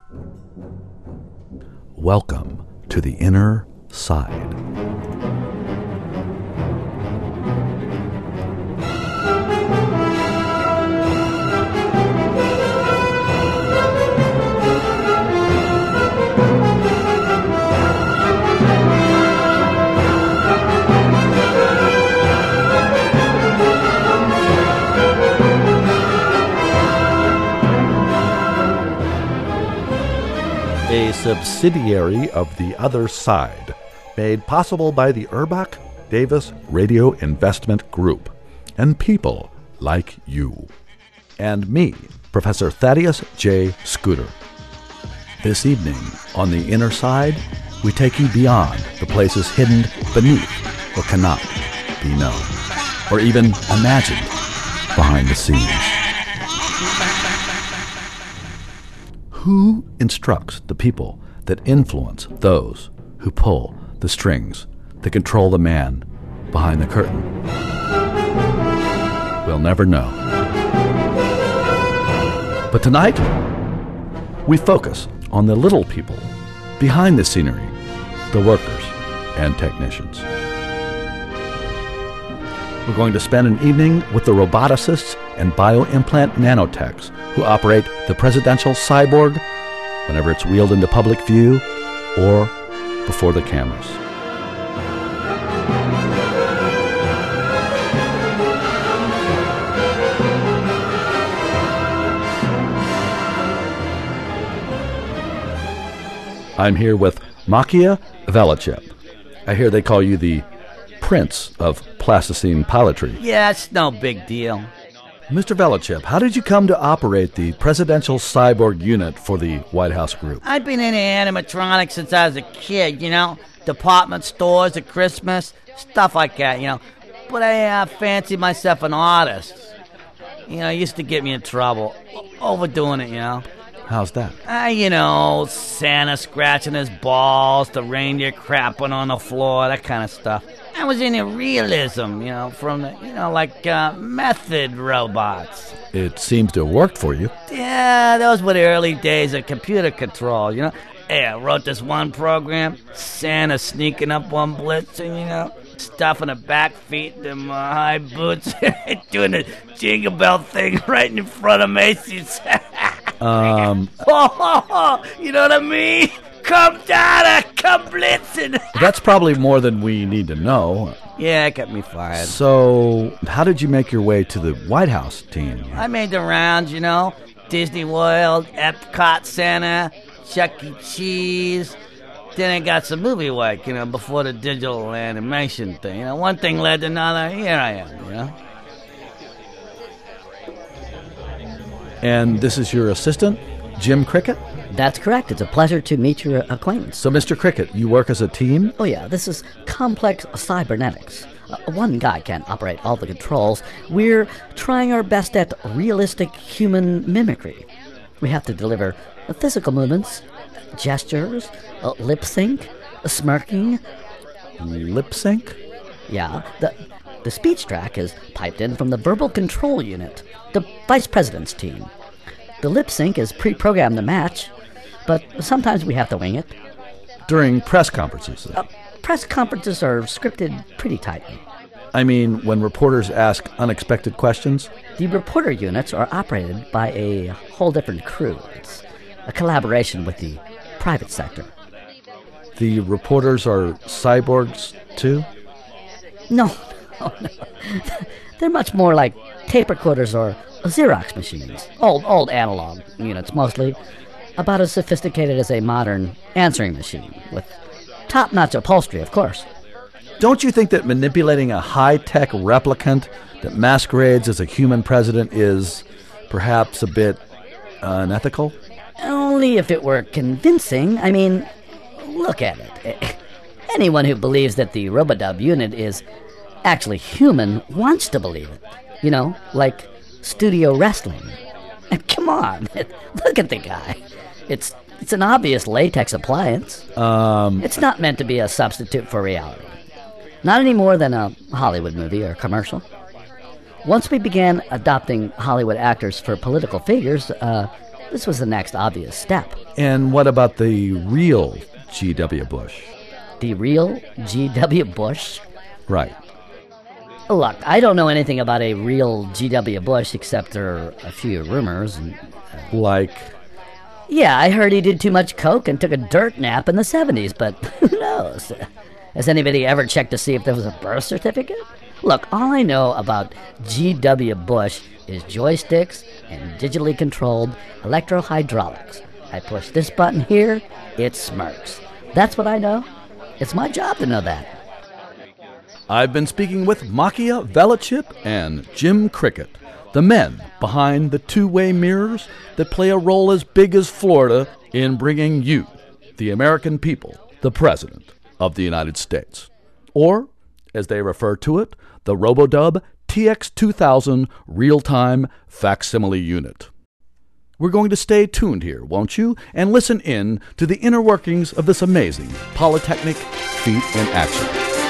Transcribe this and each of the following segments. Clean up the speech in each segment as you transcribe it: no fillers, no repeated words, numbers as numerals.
Welcome to the Inner Side. A subsidiary of The Other Side, made possible by the Urbach Davis Radio Investment Group, and people like you. And me, Professor Thaddeus J. Scooter. This evening, on The Inner Side, we take you beyond the places hidden beneath what cannot be known, or even imagined behind the scenes. Who instructs the people that influence those who pull the strings that control the man behind the curtain? We'll never know. But tonight, we focus on the little people behind the scenery, the workers and technicians. We're going to spend an evening with the roboticists and bioimplant nanotechs who operate the presidential cyborg whenever it's wheeled into public view or before the cameras. I'm here with Makia Velichev. I hear they call you the Prince of Plasticine Pilotry. Yeah, it's no big deal. Mr. Velichev, how did you come to operate the Presidential Cyborg Unit for the White House Group? I've been into animatronics since I was a kid, department stores at Christmas, stuff like that, But I fancy myself an artist. It used to get me in trouble, overdoing it, How's that? Santa scratching his balls, the reindeer crapping on the floor, that kind of stuff. I was into realism, from the, method robots. It seems to have worked for you. Yeah, those were the early days of computer control, Hey, I wrote this one program, Santa sneaking up on Blitzen, stuffing the back feet in them high boots, doing the jingle bell thing right in front of Macy's. You know what I mean? Come down, come blitzing. That's probably more than we need to know. Yeah, it got me fired. So, how did you make your way to the White House team? I made the rounds, Disney World, Epcot Center, Chuck E. Cheese. Then I got some movie work, before the digital animation thing. One thing led to another. Here I am, And this is your assistant, Jim Cricket? That's correct. It's a pleasure to meet your acquaintance. So, Mr. Cricket, you work as a team? Oh, yeah. This is complex cybernetics. One guy can't operate all the controls. We're trying our best at realistic human mimicry. We have to deliver physical movements, gestures, lip sync, smirking. Lip sync? Yeah. The speech track is piped in from the verbal control unit, the vice president's team. The lip sync is pre-programmed to match, but sometimes we have to wing it. During press conferences? Press conferences are scripted pretty tightly. I mean, when reporters ask unexpected questions? The reporter units are operated by a whole different crew. It's a collaboration with the private sector. The reporters are cyborgs, too? No. They're much more like tape recorders or Xerox machines. Old analog units, mostly. About as sophisticated as a modern answering machine, with top-notch upholstery, of course. Don't you think that manipulating a high-tech replicant that masquerades as a human president is perhaps a bit unethical? Only if it were convincing. I mean, look at it. Anyone who believes that the Robodub unit is actually human wants to believe it. Like studio wrestling. Come on, look at the guy. It's an obvious latex appliance. It's not meant to be a substitute for reality. Not any more than a Hollywood movie or commercial. Once we began adopting Hollywood actors for political figures, this was the next obvious step. And what about the real G.W. Bush? The real G.W. Bush? Right. Look, I don't know anything about a real G.W. Bush except there are a few rumors. And, Like? yeah, I heard he did too much coke and took a dirt nap in the 70s, but who knows? Has anybody ever checked to see if there was a birth certificate? Look, all I know about G.W. Bush is joysticks and digitally controlled electro-hydraulics. I push this button here, it smirks. That's what I know. It's my job to know that. I've been speaking with Makia Velichip and Jim Cricket, the men behind the two-way mirrors that play a role as big as Florida in bringing you, the American people, the President of the United States. Or, as they refer to it, the Robodub TX2000 Real-Time Facsimile Unit. We're going to stay tuned here, won't you? And listen in to the inner workings of this amazing Polytechnic feat in action.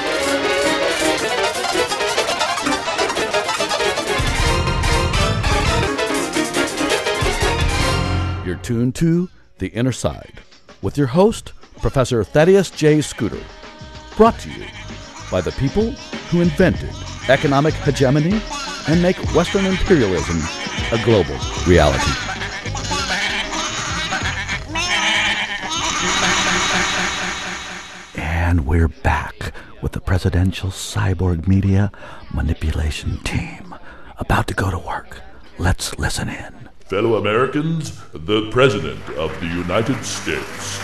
You're tuned to The Inner Side with your host, Professor Thaddeus J. Scooter. Brought to you by the people who invented economic hegemony and make Western imperialism a global reality. And we're back with the Presidential Cyborg Media Manipulation Team, about to go to work. Let's listen in. Fellow Americans, the President of the United States.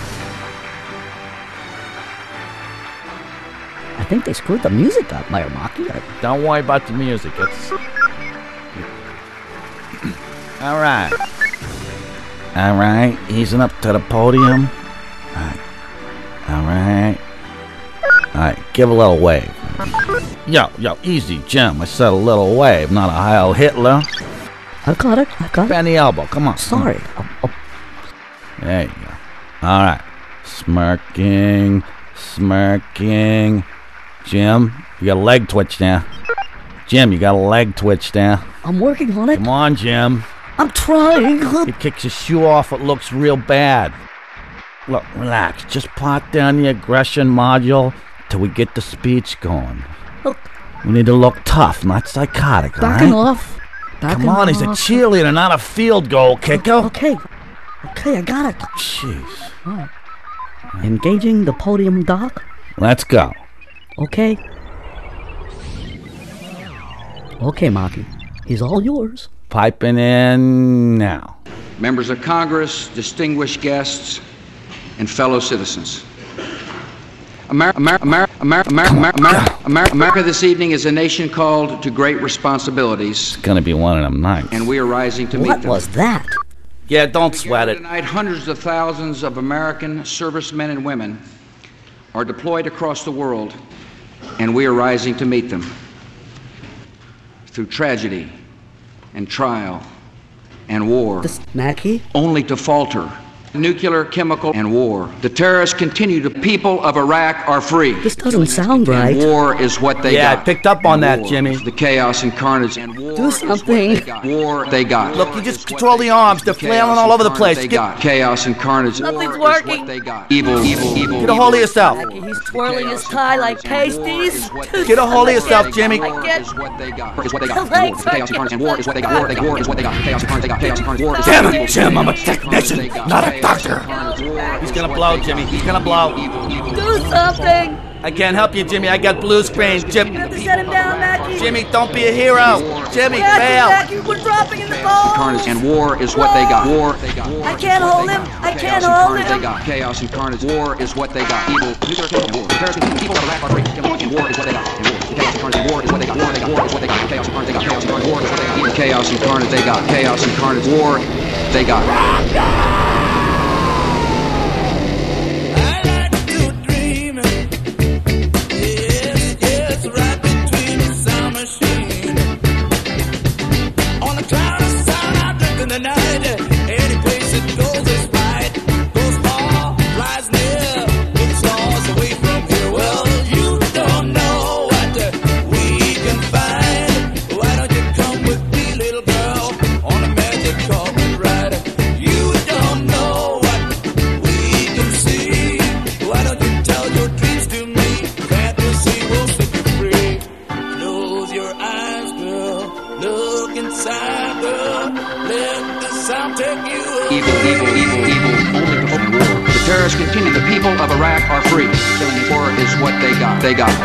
I think they screwed the music up, Mayor Maki. Don't worry about the music. It's... All right. All right. Easing up to the podium. All right. All right. Give a little wave. Yo, easy, Jim. I said a little wave, not a Heil Hitler. I got it. Bend the elbow. Come on. Sorry. There you go. All right. Smirking. Jim, you got a leg twitch there. I'm working on it. Come on, Jim. I'm trying. He kicks his shoe off. It looks real bad. Look, relax. Just pot down the aggression module till we get the speech going. Look. We need to look tough, not psychotic, all right? Backing off. Come on, he's a cheerleader, not a field goal kicker. Okay, I got it. Jeez. All right. Engaging the podium, Doc. Let's go. Okay, Maki. He's all yours. Piping in now. Members of Congress, distinguished guests, and fellow citizens. America this evening is a nation called to great responsibilities. It's gonna be one of them nights. And we are rising to meet them. What was that? Yeah, don't sweat it. Tonight, hundreds of thousands of American servicemen and women are deployed across the world, and we are rising to meet them. Through tragedy and trial and war. This Mackie? Only to falter. Nuclear, chemical, and war. The terrorists continue. The people of Iraq are free. This doesn't sound right. War is what they got. Yeah, I picked up on that, Jimmy. The chaos and carnage. And war Do something. War they got. Look, you just control the arms. They're flailing all over the place. They got chaos and carnage. Nothing's War is working. what they got. Evil. Get a hold of yourself. Mackie, he's twirling his tie like pasties. Get a hold of yourself, Jimmy. War is what they got. Is what they got. Legs Chaos and carnage. And war is what they got. War is what they got. Chaos and carnage. They got. Chaos and carnage. War is Damn it, Jim, I'm a technician, not a doctor. He's gonna blow, Jimmy. He's gonna blow. Do something. I can't help you, Jimmy. I got blue screens. Jim, You have to set him down, Mackie. Jimmy, don't be a hero. Jimmy, fail. Mackie, we're dropping in the bowl. carnage. And war is what they got. War they got. I can't hold him. I can't hold him. They got chaos and carnage. War is what they got. Evil. Nuclear and war. Terrorism. People of Iraq are free. And war is what they got. And war. Chaos and carnage. War is what they got. War they got. War is what they got. Chaos and carnage. They got. Chaos and carnage. War is what they got. Evil. Chaos and carnage. They got. Chaos and carnage. War they got. Don't evil only to find war. The terrorists continue. The people of Iraq are free. Killing war is what they got. They got.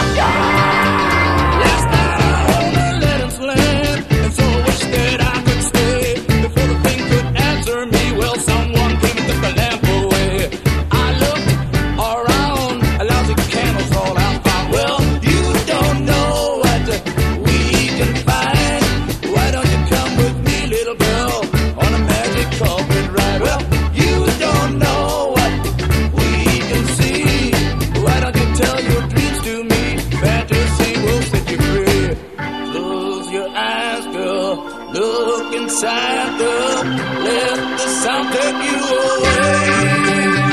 Inside, girl, let the sound take you away.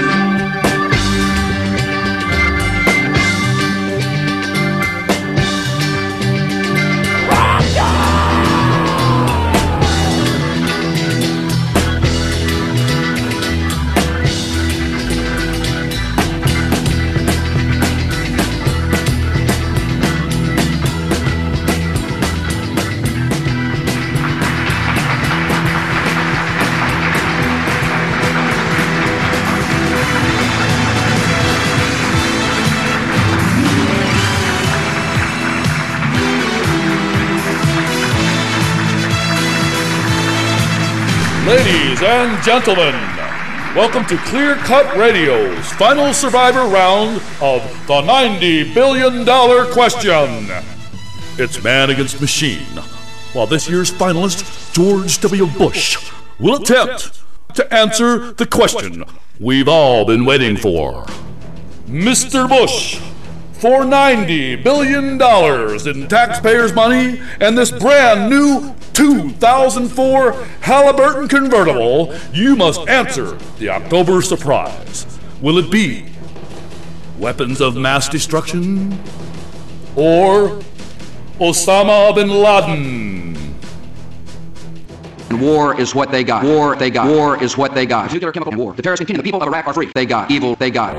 Ladies and gentlemen, welcome to Clear Cut Radio's final survivor round of the $90 billion question. It's man against machine, while this year's finalist, George W. Bush, will attempt to answer the question we've all been waiting for. Mr. Bush, for $90 billion in taxpayers' money and this brand new 2004 Halliburton convertible, you must answer the October surprise. Will it be weapons of mass destruction or Osama bin Laden? And war is what they got. War, they got. War is what they got. Nuclear, chemical, and war. The terrorists continue. The people of Iraq are free. They got. Evil, they got.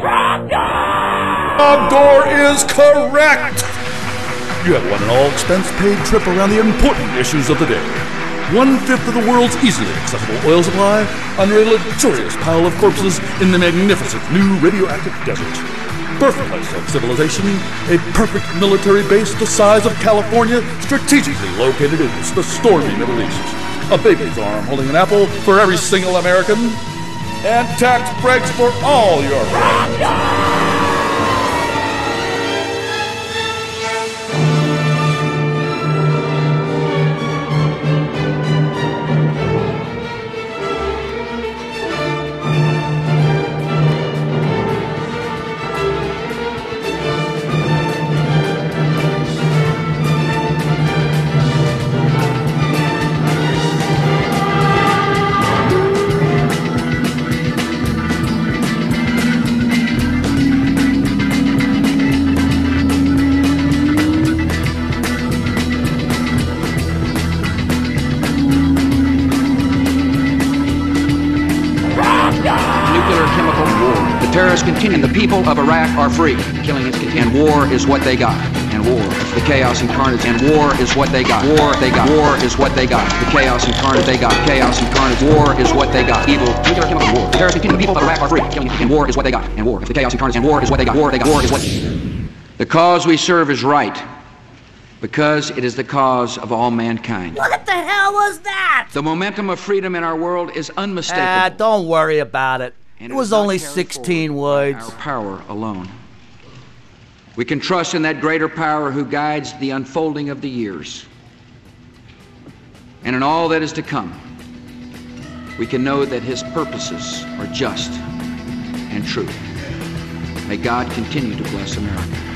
Door is correct! You have won an all-expense-paid trip around the important issues of the day. 1/5 of the world's easily accessible oil supply under a luxurious pile of corpses in the magnificent new radioactive desert. Birthplace of civilization, a perfect military base the size of California, strategically located in the stormy Middle East. A baby's arm holding an apple for every single American, and tax breaks for all your friends. Terrorists continue, and the people of Iraq are free. Killing is continuing, and war is what they got. And war, the chaos and carnage, and war is what they got. War, they got. War is what they got. The chaos and carnage, they got. Chaos and carnage, war is what they got. Evil, nuclear, chemical, war. The terrorists continue, the people of Iraq are free. Killing, and war is what they got. And war, the chaos and carnage, and war is what they got. War, they got. War is what. The cause we serve is right, because it is the cause of all mankind. What the hell was that? The momentum of freedom in our world is unmistakable. Don't worry about it. And It was only 16 words. Our power alone. We can trust in that greater power who guides the unfolding of the years. And in all that is to come, we can know that his purposes are just and true. May God continue to bless America.